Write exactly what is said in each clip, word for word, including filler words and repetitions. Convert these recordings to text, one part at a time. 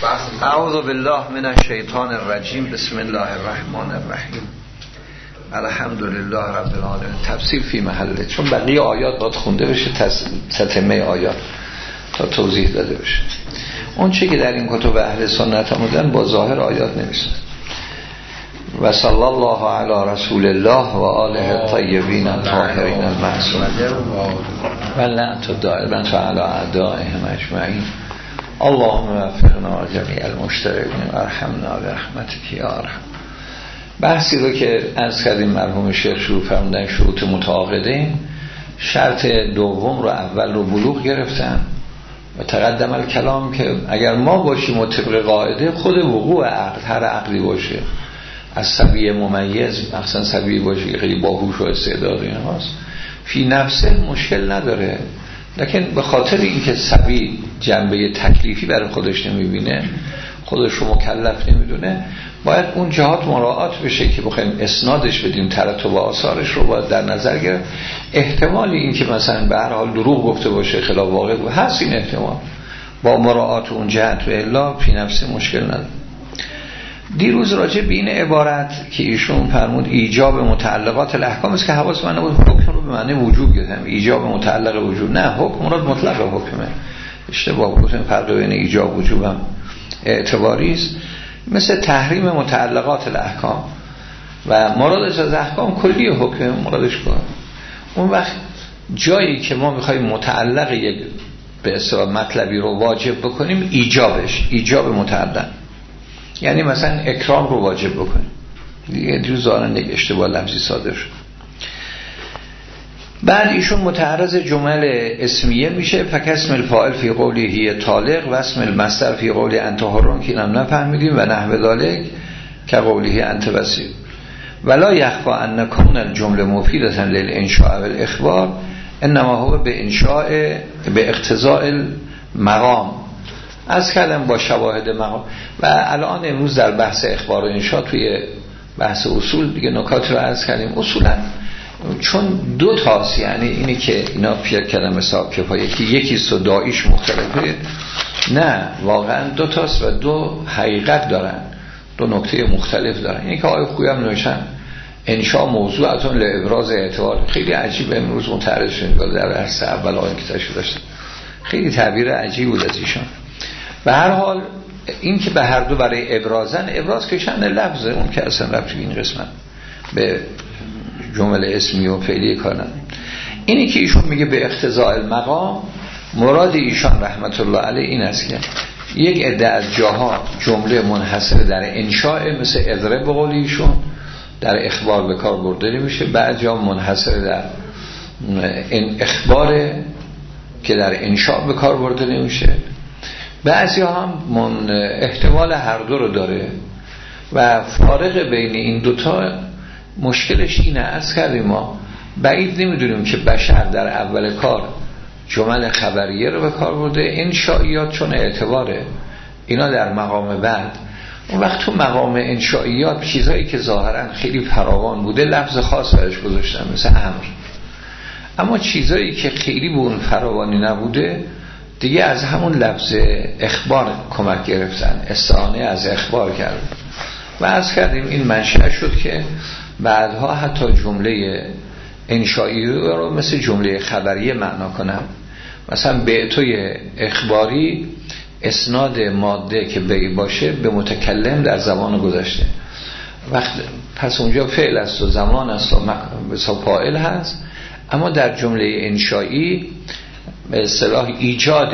اعوذ بالله من الشیطان الرجیم. بسم الله الرحمن الرحیم. الحمدلله رب العالمین. تفسیر فی محله، چون بقیه آیات باید خونده بشه، تتمه آیات تا توضیح داده بشه. اون چی که در این کتب اهل سنت آمدن با ظاهر آیات نمیشه. و صلی الله علی رسول الله و آله الطیبین الطاهرین المعصومین و لعنت الدائمة علی اعدائهم اجمعین. اللهم وفقنا جمیع المشترکین و ارحمنا برحمتک یا ارحم. بحثی رو که عرض کردیم مرحوم شیخ شروع فرمودن شروط متعاقدین، شرط دوم رو اول رو بلوغ گرفتن و تقدم الکلام که اگر ما باشیم و طبق قاعده خود وقوع عقد، هر عقدی باشه، از صبی ممیز مثلا صبی باشه که خیلی باهوش و استعداد این هاست، فی نفسه مشکل نداره، لکن به خاطر اینکه صبی جنبه تکلیفی برای خودش نمیبینه، خودش رو مکلف نمیدونه، باید اون جهات مراعات بشه که بخوایم اسنادش بدیم، ترتب آثارش رو باید در نظر گرفت. احتمالی این که مثلا به هر حال دروغ گفته باشه، خلاف واقع هست، این احتمال با مراعات اون جهت و الا فی نفسه مشکل نداره. دیروز راجع به این عبارت که ایشون فرمود ایجاب متعلقات الاحکام است که حواس من نبود، حکم رو به معنی وجوب گرفتم. ایجاب متعلق وجوب نه، حکم مراد مطلق حکمه. اشتباه گفتم، فرق بین ایجاب وجوب هم اعتباری است. مثل تحریم متعلقات الاحکام و مرادش از احکام کلی حکم مرادش کنه. اون وقت جایی که ما میخوایم متعلق یک به اصطلاح مطلبی رو واجب بکنیم، ایجابش ایجاب متعلق، یعنی مثلا اکرام رو واجب بکنیم. دیگه دیروز دارن یک اشتباه لفظی صادر شد. بعد ایشون متعرض جمل اسمیه میشه، فکسم الفاعل فی قولی هی طالق و اسم المصدر فی قولی انت حرون، که اینم نفهمیدیم، و نحو ذالک که قولی هی انت وسیع. ولا یخفا ان کون الجمله مفیدة للانشاء و الاخبار انما هو به انشاء به اقتضاء المقام. از کلم با شواهد مقام. و الان امروز در بحث اخبار و انشاء توی بحث اصول دیگه نکات رو عرض کردیم. اصولا چون دو تاست، یعنی اینی که اینا پیر کلم حساب کفایه که یکیست و داییش مختلفه، نه، واقعا دو تاست و دو حقیقت دارن، دو نکته مختلف دارن. اینی که آقای خویی هم نوشتن انشاء موضوعتون لابراز اعتبار. خیلی عجیب امروز متعرض شدیم در درس اول آقای که تشریح داشتن، خیلی تعبیر عجیب بود از ایشان. به هر حال این که به هر دو برای ابرازن، ابراز که شأن لفظه، اون که اصلا ربطی این قسمت به جمله اسمی و فعلی کار نداره. اینی که ایشون میگه به اقتضاء المقام، مراد ایشان رحمت الله علیه این است که یک عده از جاها جمله منحصر در انشاء، مثل اضرب به قول ایشون در اخبار به کار برده میشه، بعد جا منحصر در این اخبار که در انشاء به کار برده نمیشه، بعضی هم من احتمال هر دو رو داره. و فارق بین این دوتا مشکلش اینه، از کردیم ما بعید نمیدونیم که بشر در اول کار جمل خبریه رو به کار برده، انشائیات چون اعتباره اینا در مقام بعد. اون وقت تو مقام انشائیات چیزایی که ظاهرا خیلی فراوان بوده لفظ خاص برش گذاشتن، مثل امر. اما چیزایی که خیلی به اون فراوانی نبوده دیگه از همون لفظ اخبار کمک گرفتن، استعانه از اخبار کردن. و از کردیم این منشأ شد که بعدها حتی جمله انشایی رو مثل جمله خبریه معنا کنم. مثلا بعتوی اخباری اسناد ماده که بی باشه به متکلم در زمان گذشته، وقت پس اونجا فعل است و زمان است و فاعل هست. اما در جمله انشایی به اصطلاح ایجاد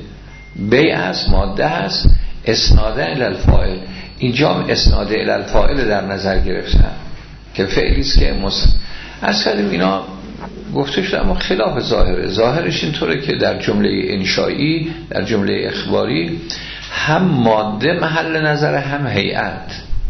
بی از ماده هست، اسناده الالفاعل. اینجا هم اسناده الالفاعل در نظر گرفتن که فعلیست که مصر. از کردیم اینا گفته شده، اما خلاف ظاهره. ظاهرش اینطوره که در جمله انشایی، در جمله اخباری، هم ماده محل نظر، هم هیئت.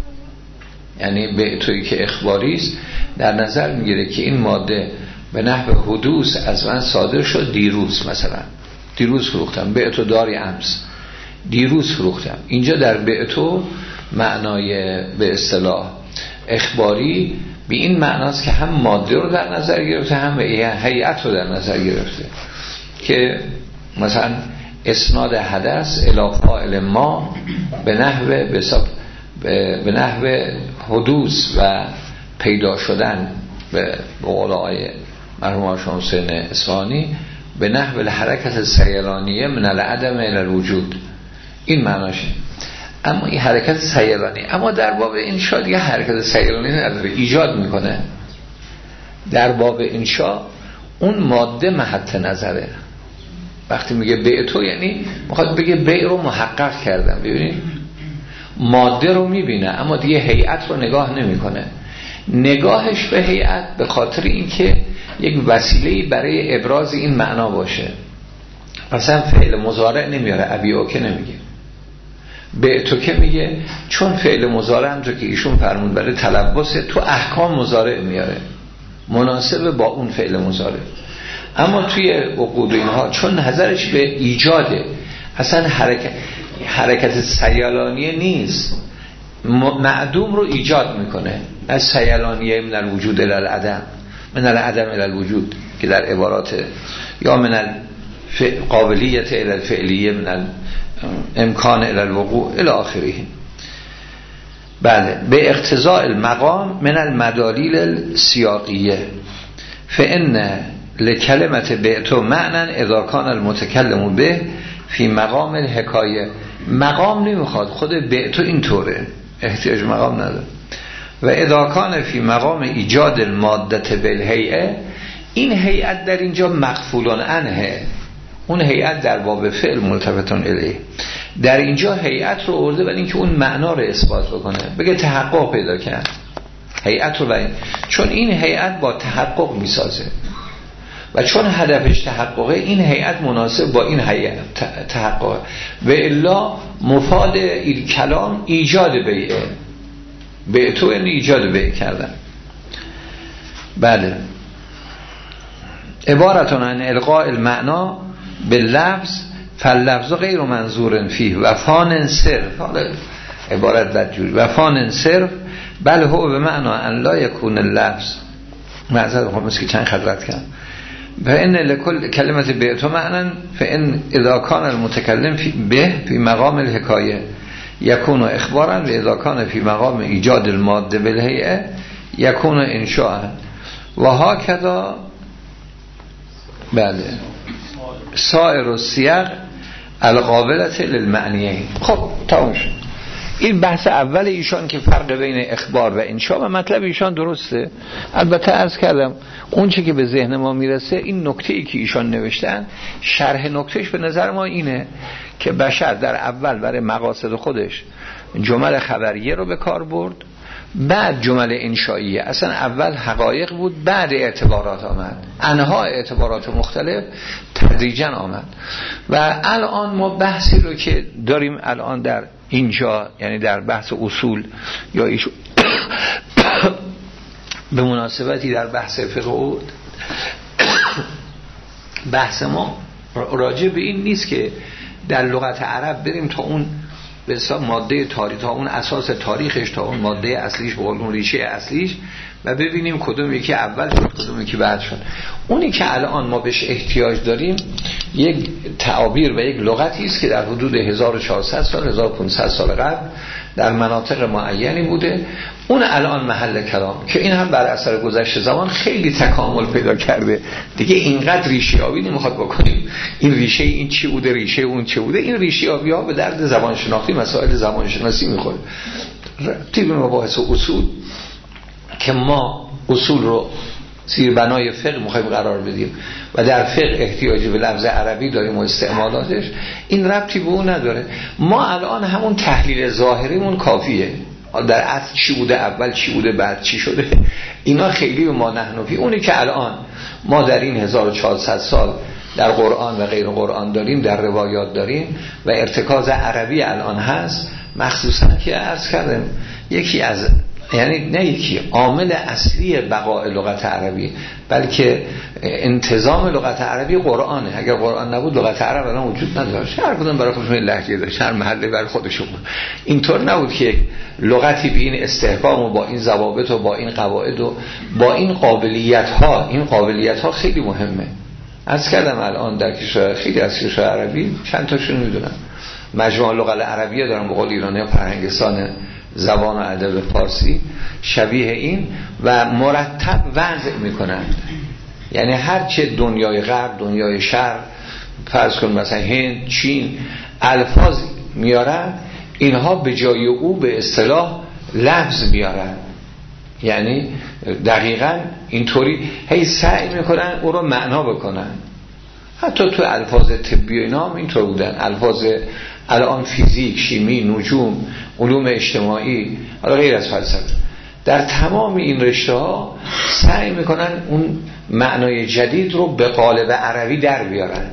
یعنی به تویی که اخباری است در نظر میگیره که این ماده به نحو حدوث از من صادر شد دیروز، مثلا دیروز فروختم، بعتو داری امس، دیروز فروختم. اینجا در بعتو معنای به اصطلاح اخباری به این معناست که هم ماده رو در نظر گرفته، هم هیئت رو در نظر گرفته. که مثلا اسناد حدث الی فاعل ما به نحو به نحو حدوث و پیدا شدن به قول آقای مرحوم حسین اصفهانی به نحو الحرکت سیلانیه من العدم الی الوجود. این معناشه. اما این حرکت سیلانی، اما در باب انشاء دیگه حرکت سیلانی نداره، ایجاد میکنه. در باب انشاء اون ماده محط نظره. وقتی میگه بیعتو یعنی میخواد بگه بیع رو محقق کردم. ببینید ماده رو میبینه اما دیگه هیئت رو نگاه نمیکنه. نگاهش به هیئت به خاطر اینکه یک وسیله‌ای برای ابراز این معنا باشه. مثلا فعل مضارع نمیاره، ابیعو که نمیگه، بیعتو که میگه، چون فعل مضارع هم تو که ایشون فرمود برای تلبس تو احکام مضارع میاره مناسب با اون فعل مضارع. اما توی عقود اینها چون نظرش به ایجاده، اصلا حرکت حرکت سیلانیه نیست، معدوم رو ایجاد میکنه. از سیلانیه من الوجود الی العدم، من العدم الی الوجود که در عبارات یا من القابلیت الی الفعلیه من امکان الی الوقوع الی آخره. بله، به اقتضاء المقام من المدالیل السیاقیه فان لکلمت بعتو معنی اذا کان المتکلم به فی مقام الحکایه. مقام نمیخواد، خود بعتو اینطوره، احتیاج مقام نداره. و اذا کان فی مقام ایجاد الماده بالهیئه، این هیئت در اینجا مغفولون عنه، اون هیئت در باب فعل ملتفتون الیه، در اینجا هیئت رو آورده برای اینکه اون معنا رو اثبات بکنه، بگه تحقق پیدا کرد هیئت رو. برای چون این هیئت با تحقق میسازه و چون هدفش تحققه، این هیئت مناسب با این هیئت تحققه. و الا مفاد این کلام ایجاد بیعه، بیعتو یعنی ایجاد بیعه کردن. بله، عبارتون عن القاء المعنا باللفظ فاللفظ غیر منظور فیه و فان صرف. حالا عبارت بدجوری و فان صرف بل هو به معنا ان لا یکون اللفظ معذرت خب مثل که چند خط رد کردم. فإن لكل كلمة بعتو معنى فإن إذا كان المتكلم في به في مقام الحكاية يكون إخبارا وإذا كان في مقام إيجاد المادة بالهيئة يكون إنشاء وهكذا. بله، سائر السياق القابلة للمعنيين. خب تمام شد. این بحث اول ایشان که فرق بین اخبار و انشاء و مطلب ایشان درسته. البته عرض کردم اون چی که به ذهن ما میرسه، این نکته‌ای که ایشان نوشتن شرح نکتهش به نظر ما اینه که بشر در اول برای مقاصد خودش جمل خبریه رو به کار برد، بعد جمل انشائیه. اصلا اول حقایق بود، بعد اعتبارات آمد، انها اعتبارات مختلف تدریجا آمد. و الان ما بحثی رو که داریم الان در اینجا، یعنی در بحث اصول یا ایشون به مناسبتی در بحث فقه، بحث ما راجع به این نیست که در لغت عرب بریم تا اون به حساب ماده تاریخ، تا اون اساس تاریخش، تا اون ماده اصلیش، به قول اون ریشه اصلیش، و ببینیم کدوم یکی اول شد کدوم یکی بعد شد. اونی که الان ما بهش احتیاج داریم یک تعابیر و یک لغتی است که در حدود هزار و چهارصد سال هزار و پانصد سال قبل در مناطق معینی بوده. اون الان محل کلام که این هم بر اثر گذشت زمان خیلی تکامل پیدا کرده دیگه. اینقدر ریشه یابی نمیخواد بکنیم این ریشه این چی بوده، ریشه اون چی بوده. این ریشه یابی ها به درد زبان شناختی، مسائل زبان شناسی میخوره. طبق مباحث اصول که ما اصول رو زیر بنای فقه میخوایم قرار بدیم و در فقه احتیاجی به لفظ عربی داریم و استعمالاتش، این ربطی به اون نداره. ما الان همون تحلیل ظاهریمون کافیه. در اصل چی بوده، اول چی بوده، بعد چی شده، اینا خیلی به ما نحنفی. اونی که الان ما در این هزار و چهارصد سال در قرآن و غیر قرآن داریم، در روایات داریم و ارتکاز عربی الان هست، مخصوصا که عرض کردم یکی از، یعنی نه یکی، عامل اصلی بقای لغت عربی بلکه انتظام لغت عربی قرآنه. اگر قرآن نبود لغت عرب الان وجود نداشت. هر کدوم برای خودشون لهجه داشت، هر محله برای خودشون. اینطور نبود که لغتی به این استحکام و با این ضوابط و با این قواعد و با این قابلیت ها، این قابلیت ها خیلی مهمه. از کردم الان در کشور خیلی از کشور عربی چند تاشون میدونم مجموعه لغت العربیه دارن به قول ایرانی‌ها فرهنگستان زبان و ادب فارسی شبیه این و مرتب وضع میکنن. یعنی هر چه دنیای غرب دنیای شرق فرض کن مثلا هند چین الفاظ میارن اینها به جای او به اصطلاح لفظ میارن. یعنی دقیقاً اینطوری هی سعی میکنن او رو معنا بکنن. حتی تو الفاظ طبی و اینا هم اینطور بودن. الفاظ الان فیزیک، شیمی، نجوم، علوم اجتماعی، حالا غیر از فلسفه، در تمام این رشته ها سعی میکنن اون معنای جدید رو به قالب عربی در بیارن.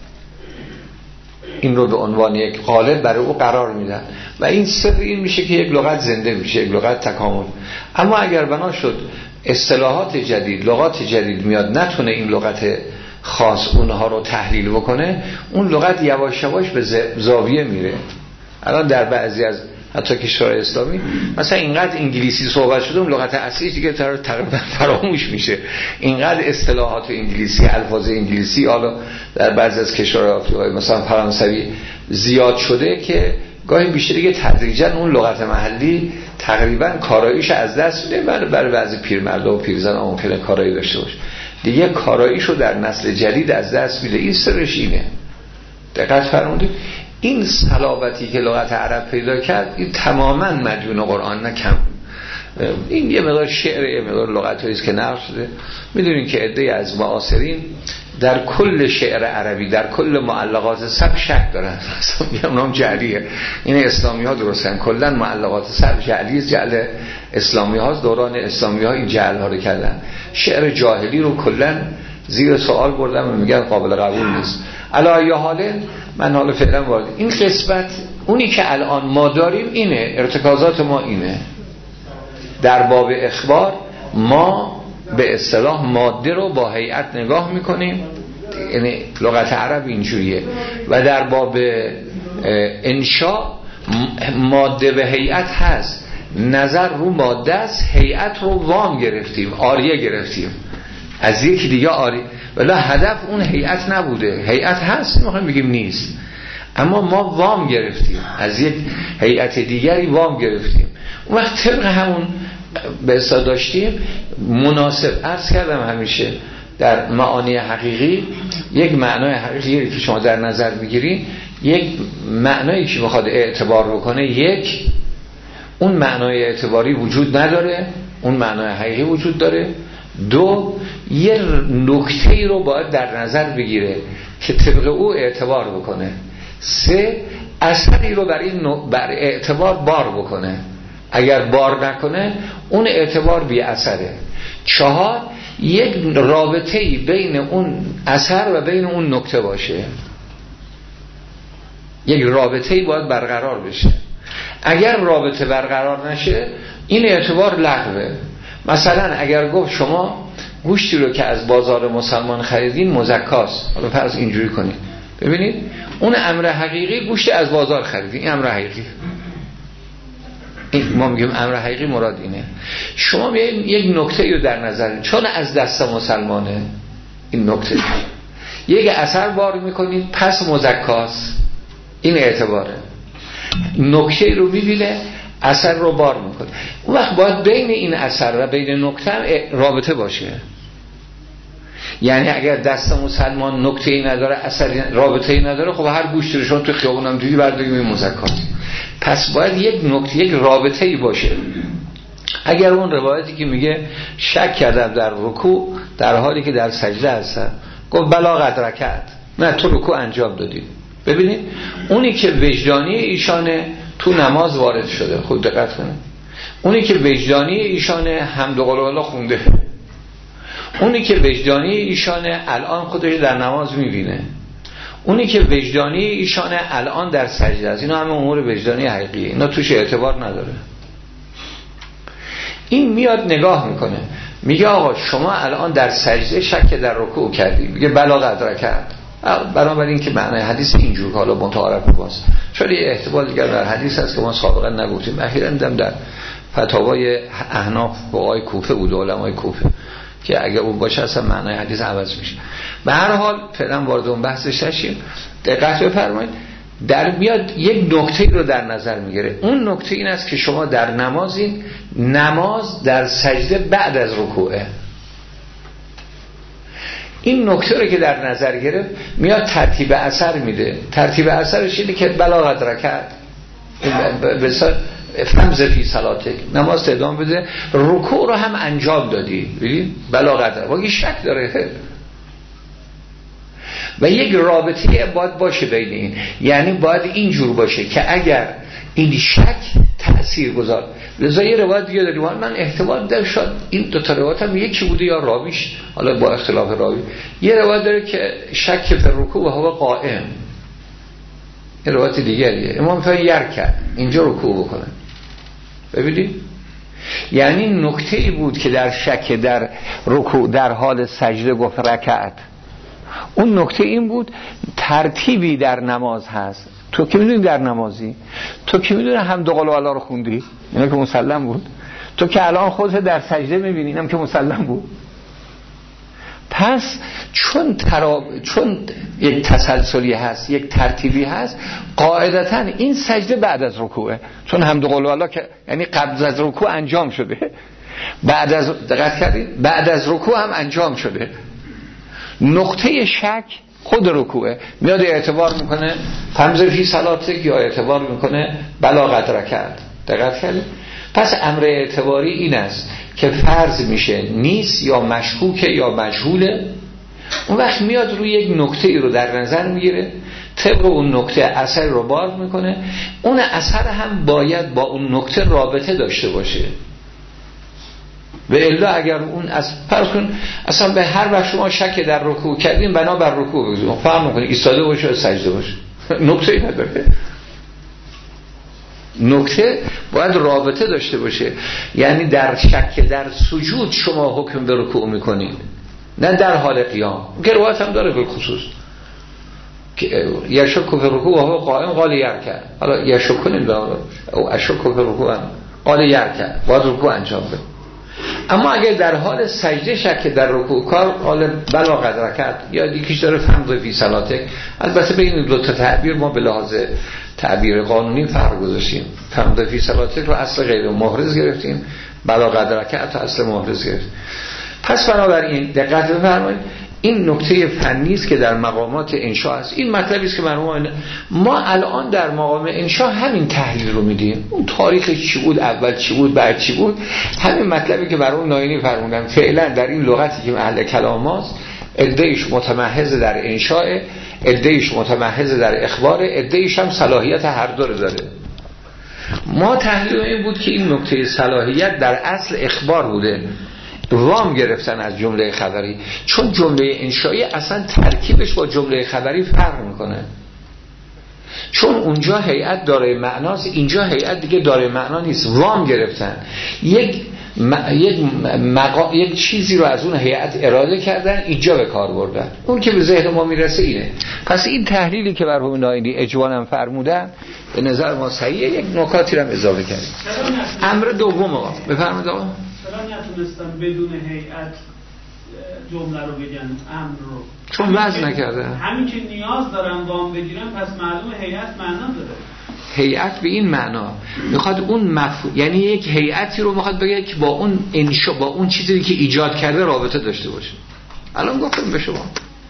این رو به عنوان یک قالب برای او قرار میدن و این سر این میشه که یک لغت زنده میشه، یک لغت تکامل. اما اگر بنا شد اصطلاحات جدید، لغات جدید میاد نتونه این لغت خاص اونها رو تحلیل بکنه، اون لغت یواش یواش به زاویه میره. الان در بعضی از حتی کشورهای اسلامی مثلا اینقدر انگلیسی صحبت شده اون لغت اصلی دیگه تقریبا فراموش میشه. اینقدر اصطلاحات انگلیسی، الفاظ انگلیسی حالا در بعضی از کشورهای آفریقایی مثلا فرانسوی زیاد شده که گاهی بیشتر دیگه تدریجا اون لغت محلی تقریبا کاراییش از دست میده. برای برای بعضی پیرمردا و پیرزن ممکنه کارایی داشته باشه، دیگه کاراییشو در نسل جدید از دست میده. این سرش اینه. دقت فرمودید؟ این صلابتی که لغت عرب پیدا کرد این تماما مدیون قرآن نه کم. این یه مقدار شعر، یه مقدار لغتایی است که نقل شده. میدونین که عده‌ای از معاصرین در کل شعر عربی، در کل معلقات سبک شک دارن. اصلا میگم اونام جعلیه. این اسلامی ها درستن. کلا معلقات سبک جعلی است. جعل اسلامی ها دوران اسلامی ها این جعل ها رو کردن. شعر جاهلی رو کلا زیر سوال بردن و میگن قابل قبول نیست. علی حاله من حالا فعلا وارد این قسمت، اونی که الان ما داریم اینه، ارتکازات ما اینه. در باب اخبار ما به اصطلاح ماده رو با هیئت نگاه میکنیم، یعنی لغت عرب اینجوریه. و در باب انشاء ماده به هیئت هست، نظر رو ماده است، هیئت رو وام گرفتیم، آریه گرفتیم از یکی دیگه آریه، ولی هدف اون هیئت نبوده. هیئت هست میخوایم بگیم نیست، اما ما وام گرفتیم از یک هیئت دیگری، وام گرفتیم. اون وقت طبق همون به اصطلاح داشتیم مناسب. عرض کردم همیشه در معانی حقیقی یک معنای حقیقی که شما در نظر بگیرید، یک معنایی که بخواد اعتبار بکنه، یک اون معنای اعتباری وجود نداره، اون معنای حقیقی وجود داره. دو یه نکته‌ای رو باید در نظر بگیره که طبق او اعتبار بکنه. سه اثری رو بر این بر اعتبار بار بکنه. اگر بار نکنه اون اعتبار بی اثره. چهار یک رابطه‌ای بین اون اثر و بین اون نکته باشه. یک رابطه‌ای باید برقرار بشه. اگر رابطه برقرار نشه این اعتبار لغوه. مثلا اگر گفت شما گوشتی رو که از بازار مسلمان خریدین مزکاست، حالا فرض اینجوری کنید، ببینید اون امر حقیقی گوشت از بازار خریدین، این امر حقیقی. این ما میگیم امر حقیقی مراد اینه. شما بیاید یک نکته رو در نظر، چون از دست مسلمانه این نکته، یک اثر بار میکنید پس مزکاست، این اعتباره. نکته رو میبینه اثر رو بار میکنه. اون وقت باید بین این اثر و بین نکته رابطه باشه. یعنی اگر دست مسلمان نکته‌ای نداره، اثری رابطه‌ای نداره، خب هر گوشتی رو شما تو خیابون هم دیدی برداریم این مزکات. پس باید یک نکته، یک رابطه‌ای باشه. اگر اون روایتی که میگه شک کردم در رکوع در حالی که در سجده هستم، گفت بلا قد رکعت، نه تو رکوع انجام دادی. ببینید اونی که وجدانی ایشانه تو نماز وارد شده، خود دقت کنید، اونی که وجدانی ایشانه حمد و قول الله خونده، اونی که وجدانی ایشانه الان خودش در نماز میبینه، اونی که وجدانی ایشانه الان در سجده است، اینا همه امور وجدانی حقیقیه، اینا توش اعتبار نداره. این میاد نگاه میکنه میگه آقا شما الان در سجده شک در رکوع کردی، میگه بلا قد رکعت. بنابراین که معنی حدیث اینجور حالا متعارف باست. چون یه احتمال دیگر در حدیث هست که ما سابقا نگفتیم، اخیراً دیدم در فتاوای احناف و آقای کوفه بود، علمای کوفه، که اگه اون باشه اصلا معنی حدیث عوض میشه. به هر حال فعلا وارد اون بحثش نشیم. دقت بفرمایید، در میاد یک نکته رو در نظر میگیره. اون نکته این است که شما در نمازین، نماز در سجده بعد از رکوعه. این نکته رو که در نظر گرفت میاد ترتیب اثر میده. ترتیب اثرش اینه که بلاغت رکعت بسیار فمز فی صلاتک، نماز ادامه بده، رکوع رو هم انجام دادی، ببین بلاغت رو واقعی شک داره و یک رابطه باید باشه بین این، یعنی باید اینجور باشه که اگر این شک تأثیر گذار. لذا یه روایت دیگه داریم، من احتمال داره شاید این دو تا روایت هم یکی بوده یا راویش، حالا با اختلاف راوی. یه روایت داره که شک فی رکوع و هو قائم، یه روایت دیگریه امام فهم یرکع اینجا رکوع بکنه. ببینید یعنی نکته ای بود که در شک در رکوع در حال سجده گفت رکعت. اون نکته این بود ترتیبی در نماز هست. تو که میدونی در نمازی، تو که میدونی حمد و قل والله رو خوندی، اینا که مسلم بود. تو که الان خودت در سجده میبینی، اینم که مسلم بود. پس چون تراب... چون یک تسلسلی هست، یک ترتیبی هست، قاعدتاً این سجده بعد از رکوعه، چون حمد و قل والله که یعنی قبل از رکوع انجام شده، بعد از دقت کردید بعد از رکوع هم انجام شده. نقطه شک خود رکوعه، میاد اعتبار میکنه فمز فی صلاتک یا اعتبار میکنه بلاغت رکعت. دقت کردید؟ پس امر اعتباری این است که فرض میشه نیست یا مشکوکه یا مجهوله، اون وقت میاد روی یک نکته ای رو در نظر میگیره، طبق اون نکته اثر رو بار میکنه. اون اثر هم باید با اون نکته رابطه داشته باشه. و الا اگر اون از فرض کن اصلا به هر وقت شما شک در رکوع کردین بنا بر رکوع بگذاریم، فهم میکنید ایستاده باشه یا سجده باشه، نکته ای نداره. نکته باید رابطه داشته باشه، یعنی در شک در سجود شما حکم به رکوع میکنید، نه در حال قیام. روایت هم داره به خصوص که یشک فی رکوع و هو قائم قال یرکع، حالا یشک کنیم او اشک فی رکوع قال یرکع، باید رکوع انجام بده. اما اگر در حال سجده شک در رکوع کار قال بلاغت رکعت، یا یکیش داره فمز فی صلاتک. البته بین دو تا تعبیر ما به لحاظ تعبیر قانونی فرق گذاشتیم. فمز فی صلاتک رو اصل غیر محرز گرفتیم، بلاغت رکعت رو اصل محرز گرفتیم. پس بنابراین دقت بفرمایید، این نکته فنی است که در مقامات انشاء است. این مطلبی است که مرحوم ما الان در مقام انشاء همین تحلیل رو میدیم. اون تاریخ چی بود، اول چی بود، بعد چی بود، همین مطلبی که مرحوم ناینی فرمودن. فعلا در این لغتی که اهل کلام است، عده‌ایش متمحض در انشاء، عده‌ایش متمحض در اخبار، عده‌ایش هم صلاحیت هر دو رو داره. ما تحلیل این بود که این نکته صلاحیت در اصل اخبار بوده، وام گرفتن از جمله خبری، چون جمله انشایی اصلا ترکیبش با جمله خبری فرق میکنه. چون اونجا هیئت داره معناست، اینجا هیئت دیگه داره معنا نیست. وام گرفتن، یک م... یک, مقا... یک چیزی رو از اون هیئت اراده کردن، اینجا به کار بردن. اون که به ذهن ما میرسه اینه. پس این تحلیلی که مرحوم ناینی اجمالاً فرمودن به نظر ما صحیحه. یک نکاتی رو هم اضافه کردیم. امر دوم آقا بفرمایید. آقا چرا نتونستن بدون هیئت جمله رو بگن، امر رو؟ چون وضع نکرده. همین که نیاز دارن وام بگیرن، پس معلوم هیئت معنا داره. هیئت به این معنا میخواد اون مفهوم، یعنی یک هیئتی رو میخواد بگه که با اون انشا، با اون چیزی که ایجاد کرده رابطه داشته باشه. الان گفتم به شما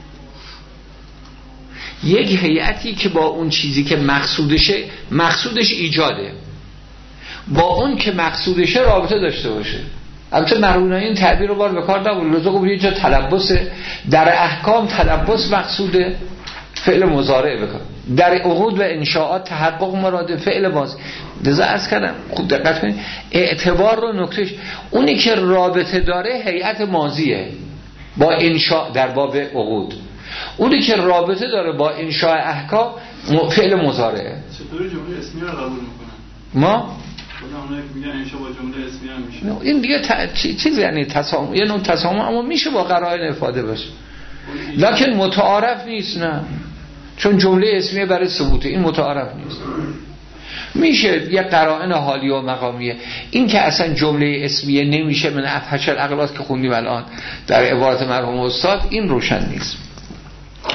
یک هیئتی که با اون چیزی که مقصودشه، مقصودش ایجاده، با اون که مقصودشه رابطه داشته باشه. البته مرحوم این تعبیر رو بار به کار نبرد، لزوم بود یه جا تلبسه. در احکام تلبس مقصوده، فعل مضارع بکن. در عقود و انشاءات تحقق مراد فعل ماضی. لذا عرض کردم خوب دقت کنید، اعتبار رو نکتهش اونی که رابطه داره هیئت ماضیه با انشاء در باب عقود، اونی که رابطه داره با انشاء احکام فعل مضارعه. چطوری جمله اسمی رو قبول میکنن؟ ما اونایی که میگن انشاء با جمله اسمی هم میشه، این دیگه ت... چیز یعنی تسامح، یه نوع تسامح، اما میشه با قرائن افاده باشه، لکن متعارف نیست. نه، چون جمله اسمیه برای ثبوته، این متعارف نیست. میشه یه قرائن حالی و مقامیه. این که اصلا جمله اسمیه نمیشه من افحش الاغلاط که خوندیم الان در عبارت مرحوم استاد، این روشن نیست.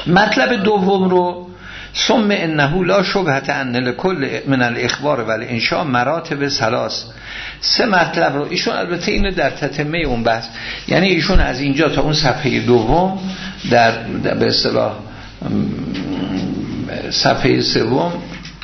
مطلب دوم رو ثم انه لا شبهه ان لكل من الاخبار و الانشاء مراتب ثلاث. سه مطلب رو ایشون البته اینو در تتمه اون بحث، یعنی ایشون از اینجا تا اون صفحه دوم در, در به اصطلاح صفحه سوم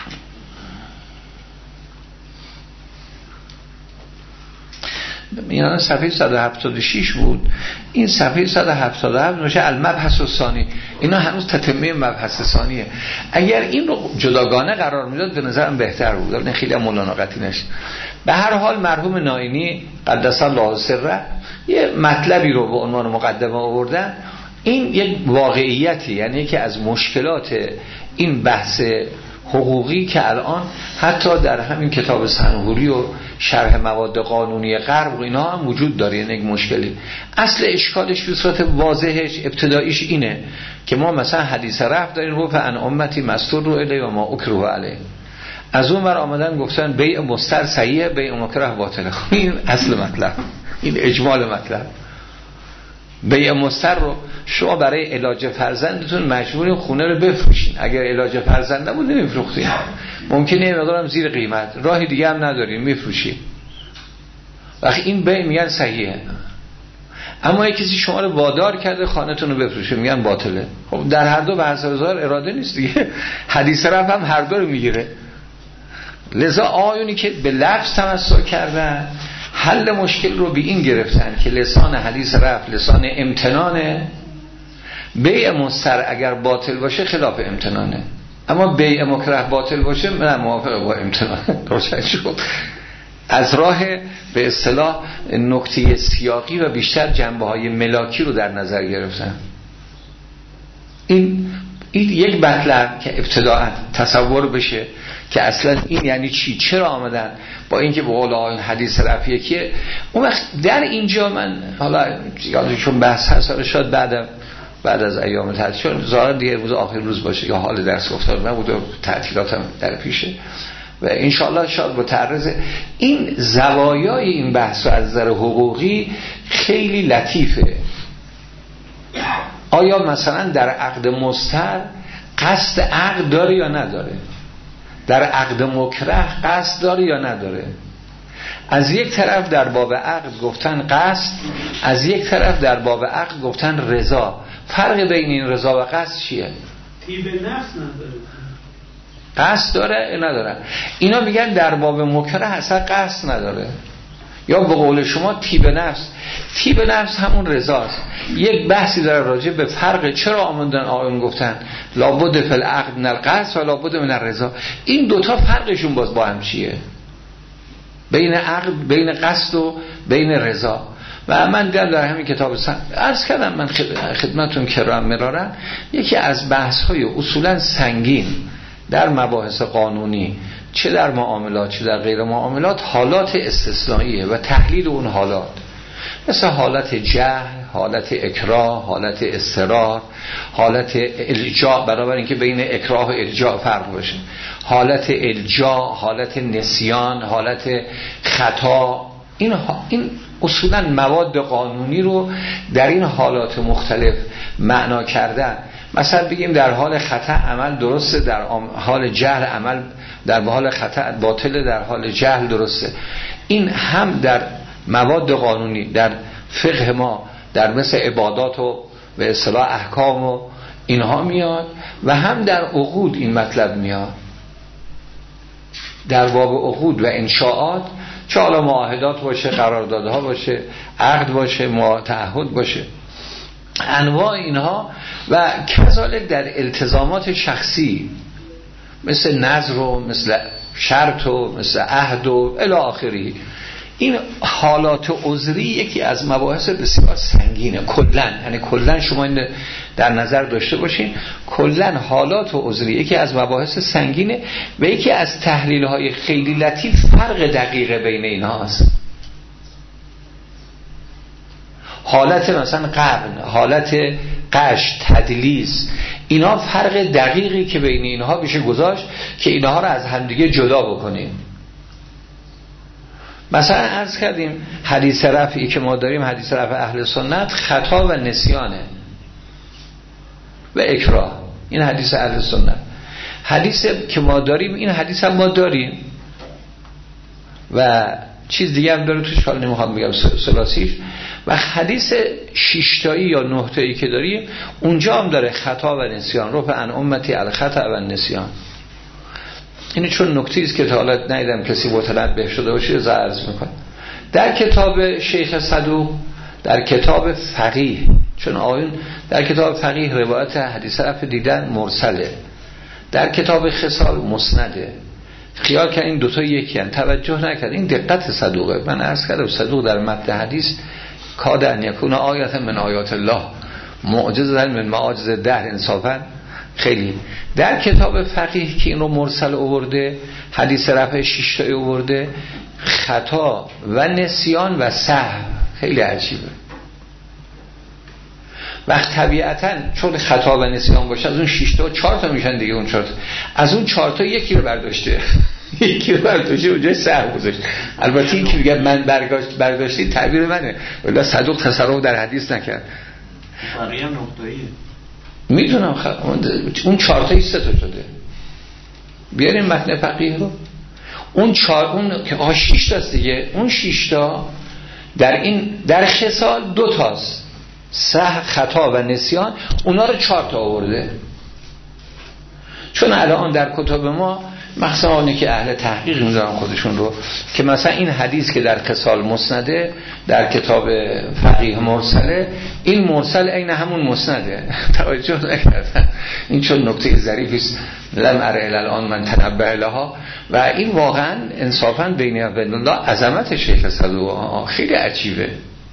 میان صفحه صد و هفتاد و شش بود، این صفحه صد و هفتاد و هفت میشه المبحث الثانی. اینا هنوز تتمه مبحث ثانیه. اگر این رو جداگانه قرار میداد به نظرم بهتر بود، این خیلی ملانقتی نشه. به هر حال مرحوم نائینی قدس الله سره یه مطلبی رو به عنوان مقدمه آوردن. این یک واقعیتی، یعنی که از مشکلات این بحث حقوقی که الان حتی در همین کتاب سنهوری و شرح مواد قانونی غرب و اینا هم وجود داره، یعنی یک مشکلی. اصل اشکالش به صورت واضحش ابتداییش اینه که ما مثلا حدیث رفع داریم رو فان امتی مستور رو الی و ما اکره علیه، از اون ور آمدن گفتن بیع مستر صحیحه بیع مکره باطله. این اصل مطلب، این اجمال مطلب. بیع مستر رو شما برای علاج فرزندتون مجبورین خونه رو بفروشین، اگر علاج فرزند نبود نمیفروختین، ممکنه یه مقدارم زیر قیمت، راهی دیگه هم ندارین میفروشین، وقتی این بیع میگن صحیحه. اما یک کسی شما رو وادار کرده خانه‌تون رو بفروشه میگن باطله. خب در هر دو به حسب ظاهر اراده نیست دیگه، حدیث رفع هم هر دو رو میگیره. لذا آیونی که به لفظ تمسک کردن حل مشکل رو به این گرفتن که لسان حدیث رفع لسان امتنانه، بیع مستر اگر باطل باشه خلاف امتنانه، اما بیع مکره باطل باشه من موافق با امتنانه. روشن شد. از راه به اصطلاح نکته سیاقی و بیشتر جنبه‌های ملاکی رو در نظر گرفتن. این این یک مطلب که ابتداء تصور بشه که اصلا این یعنی چی، چرا آمدن با اینکه به قول آقایون حدیث رفعیه که اون وقت در اینجا من حالا یادشون بحث هست، حالا شاید بعد بعد از ایام تعطیل چون ظاهر دیگه روز آخر روز باشه یا حال درس گفتار نبود و تعطیلاتم در پیشه و انشالله شاید با تعرض این زوایای این بحث و از نظر حقوقی خیلی لطیفه. آیا مثلا در عقد مستر قصد عقد داره یا نداره؟ در عقد مکره قصد داره یا نداره؟ از یک طرف در باب عقد گفتن قصد، از یک طرف در باب عقد گفتن رضا. فرق بین این رضا و قصد چیه؟ طیب نفس نداره، قصد داره نداره. اینا میگن در باب مکره اصلا قصد نداره، یا به قول شما طیب نفس. طیب نفس همون رضاست. یک بحثی داره راجع به فرق چرا آمدن آقایون گفتن لابد فی العقد من القصد و لابد من الرضا. این دوتا فرقشون باز با هم چیه؟ بین عقد، بین قصد و بین رضا. و من دیدم در همین کتاب عرض کردم من خدمتون کرام مرارن، یکی از بحث‌های اصولا سنگین در مباحث قانونی چه در معاملات چه در غیر معاملات حالات استثنائیه و تحلیل اون حالات، مثل حالت جهل، حالت اکراه، حالت اضطرار، حالت الجاء، برابر اینکه بین اکراه و الجاء فرق باشه، حالت الجاء، حالت نسیان، حالت خطا. این این اصولا مواد قانونی رو در این حالات مختلف معنا کردن. مثلا بگیم در حال خطا عمل درسته، در حال جهل عمل در حال خطا باطله، در حال جهل درسته. این هم در مواد قانونی در فقه ما در مثل عبادات و به اصطلاح احکام و اینها میاد، و هم در عقود این مطلب میاد، در باب عقود و انشاءات، چه حالا معاهدات باشه، قراردادها باشه، عقد باشه، تعهد باشه، انواع اینها. و کذالک در التزامات شخصی مثل نذر و مثل شرط و مثل عهد و الی آخری. این حالات عذری یکی از مباحث بسیار سنگینه کلن، یعنی کلن شما این در نظر داشته باشین، کلن حالات عذری یکی از مباحث سنگینه و یکی از تحلیل های خیلی لطیف فرق دقیق بین اینها است. حالت مثلا قبل، حالت قش، تدلیس، اینا فرق دقیقی که بین اینها بشه گذاشت که اینها رو از همدیگه جدا بکنیم. مثلا عرض کردیم حدیث رفعی که ما داریم، حدیث رفع اهل سنت، خطا و نسیانه و اکراه. این حدیث اهل سنت. حدیث که ما داریم این حدیث هم ما داریم و چیز دیگه هم داره توش، حال نمیخوام بگم ثلاثیش. و حدیث شیشتایی یا نهتایی که داریم اونجا هم داره خطا و نسیان، رفع عن امتی الخطا و نسیان. این چون نکته است که تا حالا ندیدم کسی متنبه شده باشه ز عرض میکنه. در کتاب شیخ صدوق، در کتاب فقیه، چون آیون در کتاب فقیه روایت حدیث رفع دیدن مرسله، در کتاب خصال مسنده. خیال که این دوتا یکی هن، توجه نکرد. این دقت صدوقه. من عرض کردم صدوق در متن حدیث کاد ان یکون آیت من آیات الله معجزه من معاجز دهر انصافا. خیلی در کتاب فقیه که این رو مرسل آورده، حدیث رفع شیشتایی آورده، خطا و نسیان و سهو. خیلی عجیبه. وقت طبیعتا چون خطا و نسیان باشه از اون شیشتا چهار تا میشن دیگه. اون چهار تا از اون چهار تا یکی رو برداشته یکی رو برداشته اونجای سهو گذاشت. البته این که میگه من برداشت برداشتی تعبیر منه، ولی صدوق تصرف در حدیث نکرد. بقیه هم نقطه‌ایه. میدونم خ... اون چهار تایی سه تا شده. بیاریم متن فقیه رو. اون چهار اون که آ شش تاست دیگه. اون شش تا در این در خصال دو تاست، سهو، خطا و نسیان. اونا رو چهار تا آورده. چون الان در کتاب ما مخصوصا اونی که اهل تحقیق میذارن خودشون رو که مثلا این حدیث که در خصال مسنده در کتاب فقیه مرسله، این مرسل عین همون مسنده. توجه نکردن. این چون نکته ظریفی است لم اره الان من تنبه لها. و این واقعا انصافا بین الله عظمت شیخ صدوق خیلی عجیبه،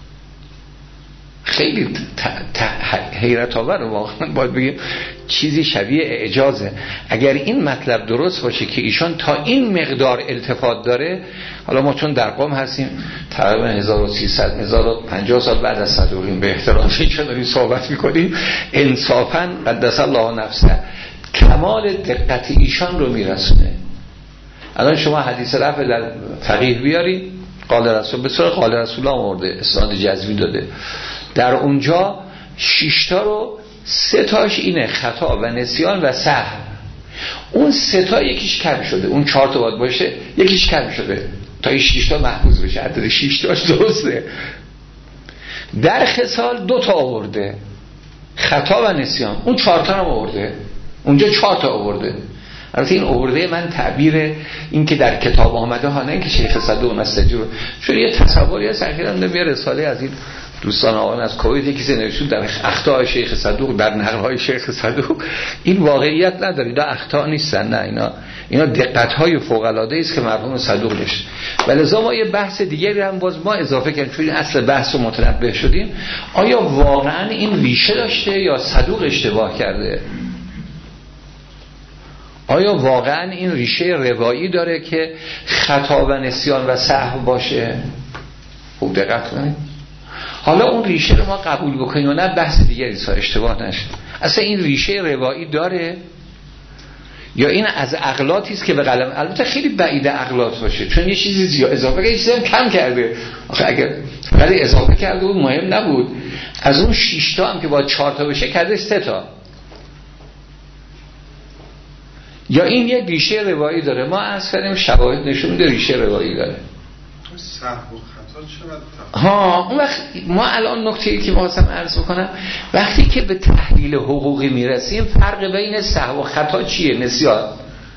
خیلی حیرت آور. واقعا باید بگیم چیزی شبیه اعجازه. اگر این مطلب درست باشه که ایشان تا این مقدار التفات داره، حالا ما چون در قم هستیم تقریبا هزار و سیصد هزار و پنجاه سال بعد از صدوقیم به احترامی که داریم صحبت میکنیم، انصافا قدس الله نفسه کمال دقت ایشان رو میرسونه. الان شما حدیث رفع در فقیه بیاری، قال رسول به صورت قال رسول الله آورده، اسناد جزمی داده. در اونجا شیشتا رو سه تاش اینه خطا و نسیان و سهو. اون سه تا یکیش کم شده، اون چهار تا باید باشه یکیش کم شده تا این شیشتا محفوظ بشه. عدد شیشتاش درسته. در خصال دو تا آورده، خطا و نسیان. اون چهار تا هم آورده، اونجا چهار تا آورده. البته این آورده من تعبیر این که در کتاب آمده ها، نه اینکه شیخ صدوق مستجور. چون یه تصوری هست اخیراً یه رساله از این دوستان آقایان از کویت یکی نوشتن در اخطاء شیخ صدوق، در نقل‌های شیخ صدوق. این واقعیت نداره، اینا اخطاء نیستن، نه اینا اینا دقت‌های فوق‌العاده است که مرحوم صدوق داشت. ولذا ما یه بحث دیگری هم باز ما اضافه کردیم، چون اصل بحث رو متنبه شدیم. آیا واقعاً این ریشه داشته یا صدوق اشتباه کرده؟ آیا واقعاً این ریشه روایی داره که خطا و نسیان و سهو باشه؟ خوب دقت کنید. حالا اون ریشه رو ما قبول بکنیم و نه بحث دیگری سا اشتباه نشه. اصلا این ریشه روایی داره یا این از عقلاتی است که به قلم، البته خیلی بعید عقلات باشه، چون یه چیزی زیاد اضافه کرده، یه چیزی هم کم کرده. آخه اگر ولی اضافه کرده بود مهم نبود. از اون شش تا هم که باید چهار تا بشه کرده سه تا. یا این یک ریشه روایی داره. ما از کردیم شواهد نشون میده ریشه روایی داره. سهو و خطا چقدر؟ ها اون وقت ما الان نکته‌ای که می‌خواستم عرض بکنم، وقتی که به تحلیل حقوقی میرسیم فرق بین سهو و خطا چیه؟ نسیان.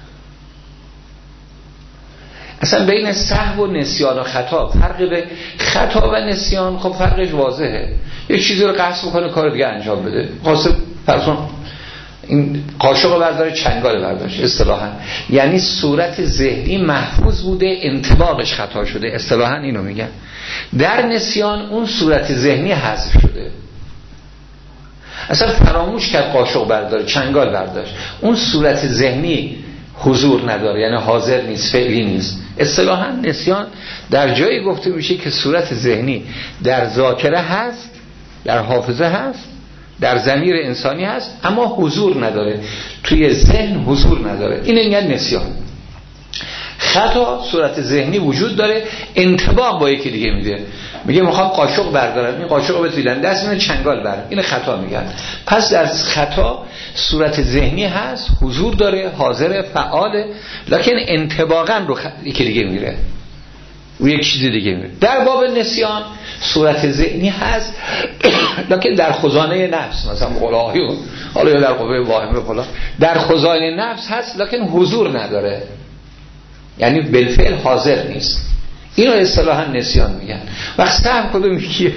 اصلا بین سهو و نسیان و خطا فرق به خطا و نسیان خب فرقش واضحه. یک چیزی رو قصد بکنه کار دیگه انجام بده. خاصه فرضاً این قاشق رو برداره چنگال برداشت اصطلاحاً، یعنی صورت ذهنی محفوظ بوده انطباقش خطا شده، اصطلاحاً اینو میگن. در نسیان اون صورت ذهنی حذف شده، اصلا فراموش کرد قاشق برداره چنگال برداشت، اون صورت ذهنی حضور نداره، یعنی حاضر نیست، فعلی نیست. اصطلاحاً نسیان در جایی گفته میشه که صورت ذهنی در ذاکره هست، در حافظه هست، در ضمیر انسانی هست، اما حضور نداره، توی ذهن حضور نداره. این میگن نسیان. خطا صورت ذهنی وجود داره، انطباق با یکی دیگه میده. میگه میخوام قاشق بردارم، این قاشق رو بتویدن دست میده چنگال بر، این خطا میگن. پس در خطا صورت ذهنی هست، حضور داره، حاضر، فعاله، لکن انطباقا رو خ... یکی دیگه میره، و یک چیز دیگه میره. در باب نسیان صورت ذهنی هست لکن در خزانه نفس، مثلا قلاهی حالا یا در قوه واهمه فلان، در خزانه نفس هست لکن حضور نداره، یعنی بالفعل حاضر نیست. اینو اصطلاحا نسیان میگن. وقت سهم کدوم میگه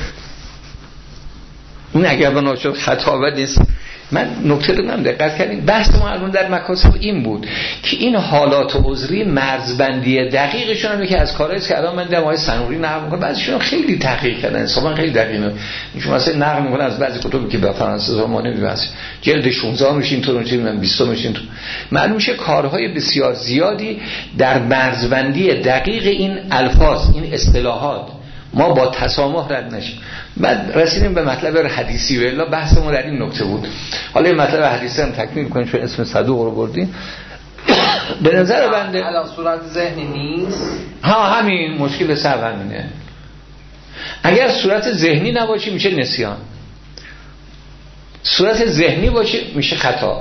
اون اگر بنا شد خطا و نیست. من نکته رو نم دقت کردیم، بحث ما الان در مکاسب این بود که این حالات عذری مرزبندی دقیقشون هم که از کارهایی که الان من در ماه سنوری نقل میکنم، بعضیشون خیلی تحقیق کردن، انصافا خیلی دقیقه میشون مثلا نقل میکنن از بعضی کتبی که به فرانسه ما نمی‌بینیم، جلد شانزده میشین تو میشین بیست میشین تو، معلوم میشه کارهای بسیار زیادی در مرزبندی دقیق این الفاظ، این اصطلاحات ما با تسامح رد نشیم. بعد رسیدیم به مطلب حدیثی و الا بحث ما در این نکته بود. حالا این مطلب حدیثی هم تکمیل کنیم چون اسم صدوق رو بردیم. به نظر بنده الان صورت ذهنی نیست. ها همین مشکل سر همینه. اگر صورت ذهنی نباشه میشه نسیان، صورت ذهنی باشه میشه خطا.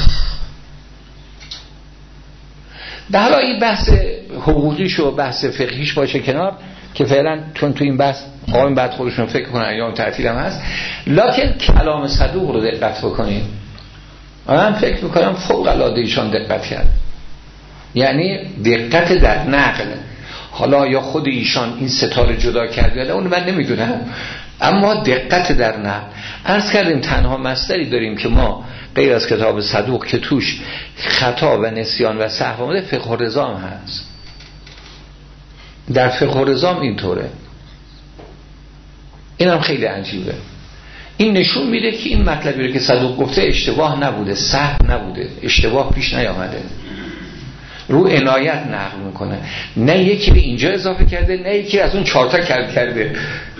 در حالا این بحث حقوقیش و بحث فقهیش باشه کنار که فعلا چون تو این بحث آقایون بعد خودشون فکر کنن ایام تعطیل هم هست، لکن کلام صدوق رو دقت بکنید. من فکر میکنم فوق العاده ایشان دقت کرد، یعنی دقت در نقل. حالا یا خود ایشان این ستاره جدا کرد یا اون من نمیدونم، اما دقت در نقل. عرض کردیم تنها مصدری داریم که ما غیر از کتاب صدوق که توش خطا و نسیان و سهو آمده، فقه و رزام هست. در فقه و رزام اینطوره. این هم خیلی عجیبه. این نشون میده که این مطلبی رو که صدوق گفته اشتباه نبوده، سهو نبوده، اشتباه پیش نیامده، رو عنایت نقل میکنه، نه یکی به اینجا اضافه کرده نه یکی از اون چارتا کل کرده.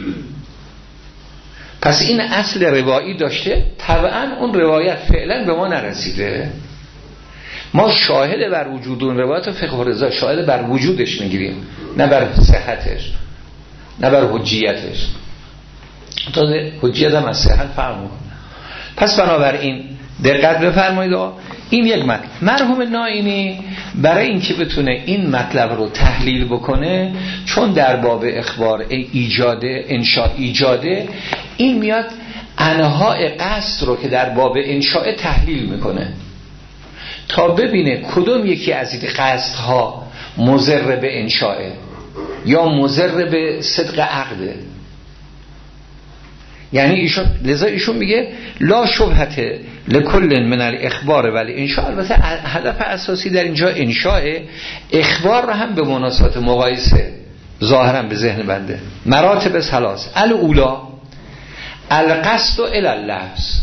پس این اصل روایی داشته، طبعا اون روایت فعلا به ما نرسیده. ما شاهد بر وجود اون روایت فقه و رضا، شاهد بر وجودش میگیریم، نه بر صحتش، نه بر حجیتش. تازه حجیت هم از صحت فرق میکنه. پس بنابراین دقت بفرمایید. این یک مطلب. مرحوم نائینی برای اینکه بتونه این مطلب رو تحلیل بکنه، چون در باب اخبار ایجاده، انشاء ایجاده، این میاد انواع قصد رو که در باب انشاء تحلیل میکنه تا ببینه کدوم یکی از این قصدها مضر به انشاء یا مضر به صدق عقده. یعنی ایشون لذا ایشون میگه لا شبهت لکل من الاخبار ولی انشاء. البته هدف اساسی در اینجا انشاء، اخبار را هم به مناسبت مقایسه ظاهرا به ذهن بنده. مراتب ثلاث، الاولا القصد الی اللفظ.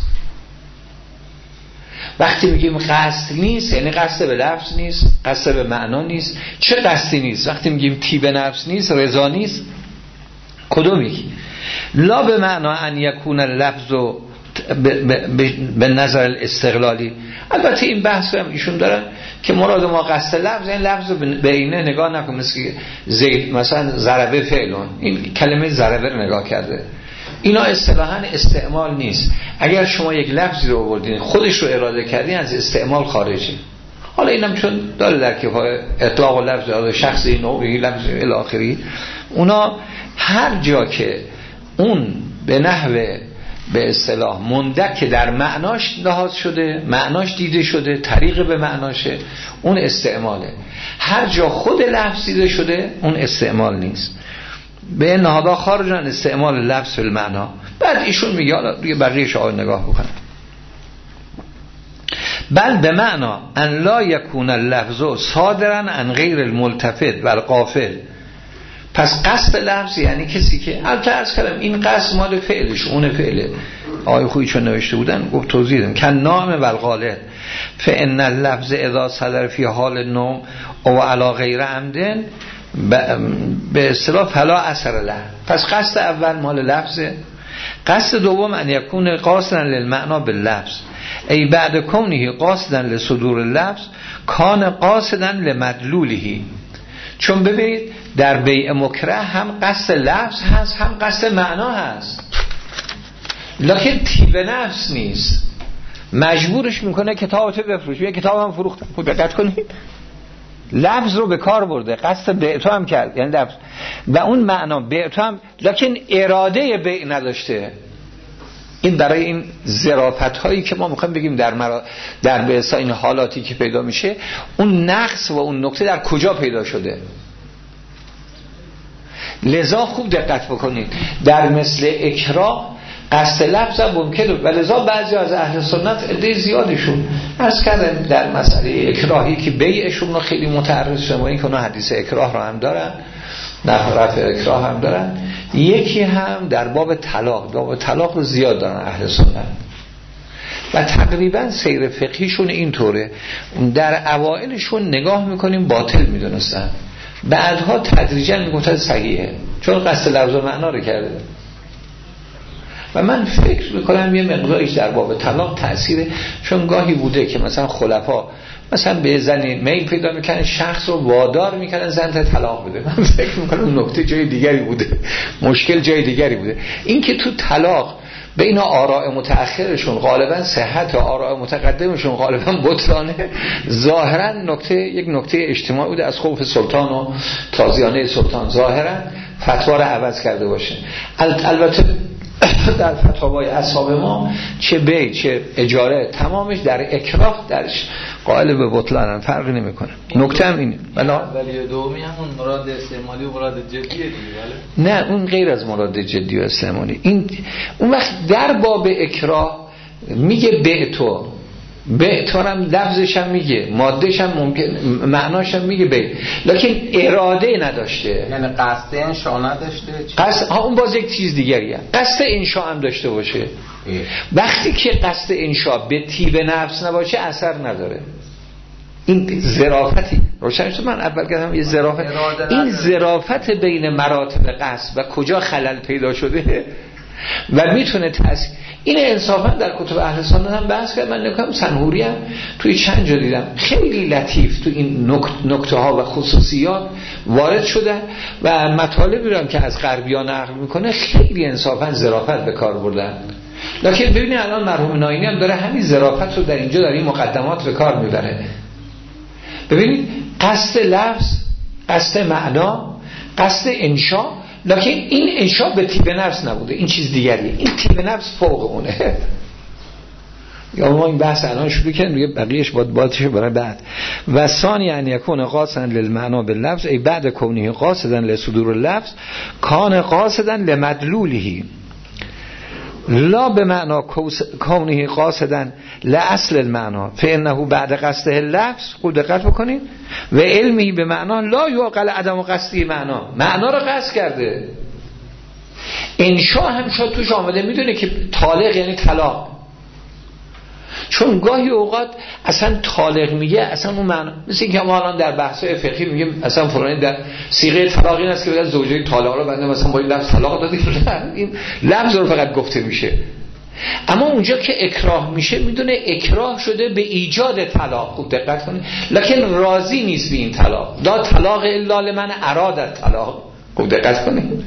وقتی میگیم قصد نیست یعنی قصد به لفظ نیست، قصد به معنا نیست. چه قصدی نیست؟ وقتی میگیم تیب نفس نیست، رضا نیست، کدومی؟ لا به معنا ان یکون اللفظ به نظر الاستقلالی. البته این بحث هم ایشون دارن که مراد ما قصد لفظ، این لفظ به اینه نگاه نکن، مثل زید مثلا ضربه فعلون، این کلمه ضربه رو نگاه کرده. اینا اصطلاحاً استعمال نیست. اگر شما یک لفظی رو آوردین خودش رو اراده کردین از استعمال خارجی. حالا اینم چون داره در که اطلاق و لفظ از شخصی نوعی لفظ الی آخری، اونا هر جا که اون به نحو به اصطلاح مندک در معناش لحاظ شده، معناش دیده شده، طریق به معناشه، اون استعماله. هر جا خود لفظ دیده شده اون استعمال نیست. به نهادا خارجن استعمال لفظ فی المعنا. بعد ایشون میگه حالا دیگه بقیه شاید نگاه بکنه. بل به معنا ان لا یکون اللفظ صادرا عن غیر الملتفت و الغافل. پس قصد لفظ یعنی کسی که البته عرض کردم این قصد مال فعلش، اون فعله. آقای خویی چون نوشته بودن گفت توضیح دادم کن نام و الغالب فان اللفظ اذا صدر فی حال النوم او علی غیر عمدن به اصطلاح فلا اثر له. پس قصد اول مال لفظه. قصد دوم ان یکون قاصدا للمعنا باللفظ ای بعد کونه قاصدا لصدور اللفظ کان قاصدا لمدلوله. چون ببینید در بیع مکره هم قصد لفظ هست هم قصد معنا هست، لکن طیب نفس نیست، مجبورش میکنه کتابتو بفروش. یه کتاب هم فروختم، خود دقت کنید لفظ رو به کار برده، قصد بیعتو هم کرد، یعنی لفظ و اون معنا بیعتو هم، لکن اراده بیع نداشته. این برای این ظرافت هایی که ما میخوایم بگیم در مرا در به این حالاتی که پیدا میشه، اون نقص و اون نکته در کجا پیدا شده. لذا خوب دقت بکنید در مثل اکراه قصد لفظ هم ممکنه و لذا بعضی از اهل سنت عده زیادشون عرض کردن در مسئله اکراهی که بیعشون رو خیلی متعرض شدن و این که اونا حدیث اکراه رو هم دارن، نفع رفع اکراه هم دارن، یکی هم در باب طلاق، باب طلاق رو زیاد دارن اهل سنت و تقریبا سیر فقهیشون اینطوره. در اوائلشون نگاه میکنیم باطل میدونستن، بعدها تدریجا میگفتن صحیحه چون قصد لفظ و معنا رو کرده. و من فکر میکنم یه مقداریش در باب طلاق تأثیره، چون گاهی بوده که مثلا خلفا مثلا به زنی میل پیدا میکنن، شخص رو وادار میکنن زن تا طلاق بده. من فکر میکنم نکته جای دیگری بوده، مشکل جای دیگری بوده. این که تو طلاق بین آراء متأخرشون غالبا صحت و آراء متقدمشون غالبا بطلانه، ظاهرا نکته یک نکته اجتماعی بوده از خوف سلطان و تازیانه سلطان، ظاهرا فتوا رو عوض کرده باشه. البته در فتاوای اصحاب ما چه بی چه اجاره تمامش در اکراه درش قائل به بطلانن، فرقی نمیکنه. نکته هم اینه. بلا ولی دومی همون مراد استعمالی و مراد جدیه دیگه. بله نه اون غیر از مراد جدی و استعمالی. این اون وقت در باب اکراه میگه بعتو، بعتو هم لفظش هم میگه، مادهش هم ممکن معناش هم میگه بی، لکن اراده نداشته، یعنی قصد انشاء نداشته. قصد ها اون باز یک چیز دیگریه. قصد انشاء هم داشته باشه اه. وقتی که قصد انشاء به طیب نفس نباشه اثر نداره. این ظرافتی روشن شد. من اول گفتم یه ظرافت، این ظرافت بین مراتب قصد و کجا خلل پیدا شده و میتونه تاثیر. این انصافا در کتب اهل سنت هم بحث کرد. من نکنم سنهوری هم توی چند جا دیدم خیلی لطیف تو این نکته ها و خصوصیات وارد شده و مطالبی رو هم که از غربیان نقل میکنه خیلی انصافا ظرافت به کار بردن. لکن ببینید الان مرحوم ناینی هم داره همین ظرافت رو در اینجا در این مقدمات به کار میبره. ببینید قصد لفظ، قصد معنا، قصد انشاء، لکن این انشاء به طیب نفس نبوده، این چیز دیگریه. این طیب نفس فوق اونه. یا ما این بحث الان شروع کردیم دیگه، بقیه‌اش باید بادش برای بعد. و ثانی ان یکون قاصدا للمعنا باللفظ ای بعد کونه قاصدا لصدور اللفظ کان قاصدا لمدلوله لا به معنا کونه قاصدا لاصل المعنا فانه بعد قصده اللفظ. خود دقت بکنید. و علمی به معنا لا یعقل عدم قصدی معنا، معنا رو قصد کرده. انشاء هم شد توش آمده، میدونه که طالق یعنی طلاق، چون گاهی اوقات اصلا طالق میگه اصلا اون معنا، مثل اینکه ما الان در بحث‌های فقهی میگیم اصلا فلانی در صیغه طلاق این است که بگن زوجه طالق رو بنده مثلا با این لفظ طلاق دادیم، این لفظ رو فقط گفته میشه. اما اونجا که اکراه میشه میدونه اکراه شده به ایجاد طلاق. خوب دقت کنید. لکن راضی نیست به این طلاق. لا طلاق الا لمن اراد طلاق. خوب دقت کنید.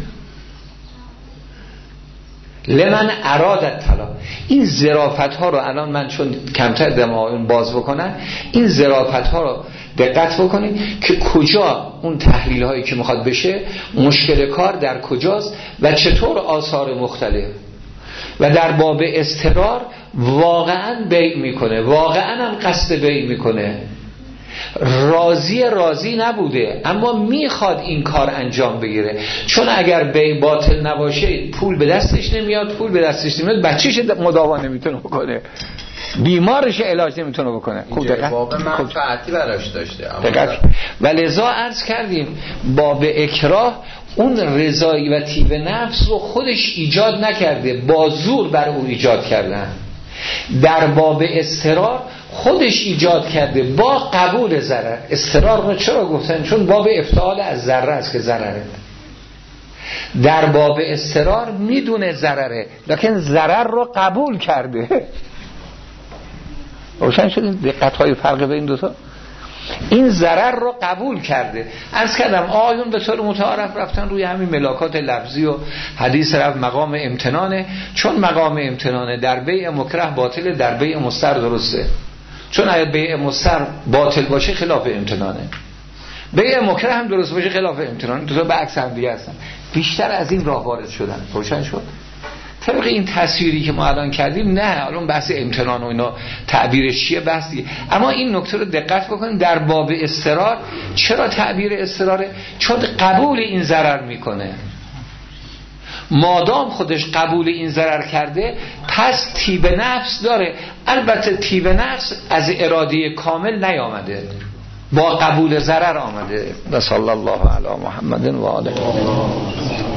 لمن اراد طلاق. این ظرافت ها رو الان من چون کمتر دماغم باز بکنم، این ظرافت ها رو دقت بکنید که کجا اون تحلیل هایی که میخواد بشه، مشکل کار در کجاست و چطور آثار مختلف. و در باب اضطرار واقعا بیع میکنه، واقعا هم قصد بیع میکنه، راضی راضی نبوده اما میخواد این کار انجام بگیره، چون اگر بیع باطل نباشه پول به دستش نمیاد، پول به دستش نمیاد بچهش مداوا نمیتونه بکنه، بیمارش علاج نمیتونه بکنه. خوب دقت. باب منفعتی براش داشته. و لذا عرض کردیم باب اکراه اون رضایی و طیب نفس رو خودش ایجاد نکرده، با زور بر او ایجاد کردن. در باب اضطرار خودش ایجاد کرده با قبول ضرر. اضطرار رو چرا گفتن؟ چون باب افتعال از ضرر است که ضرره. در باب اضطرار میدونه ضرره لکن ضرر رو قبول کرده. روشن شد دقت های فرق بین دو تا. این ضرر رو قبول کرده. عرض کردم آیون به طور متعارف رفتن روی همین ملاکات لفظی و حدیث رفت مقام امتنانه، چون مقام امتنانه در بیع مکره باطله، در بیع مستر درسته. چون اگه بیع مستر باطل باشه خلاف امتنانه، بیع مکره هم درست باشه خلاف امتنانه، دو تا به عکس هم دیگه هستن. بیشتر از این راه وارد شدن. روشن شد طبق این تصویری که ما الان کردیم. نه الان بحث امتنان و اینا تعبیرش چیه بحث دیگه. اما این نکته رو دقت بکنید در باب اضطرار. چرا تعبیر اضطراره؟ چون قبول این ضرر میکنه. مادام خودش قبول این ضرر کرده پس طیب نفس داره. البته طیب نفس از اراده کامل نیامده، با قبول ضرر آمده. و صلی الله علی محمد و آله.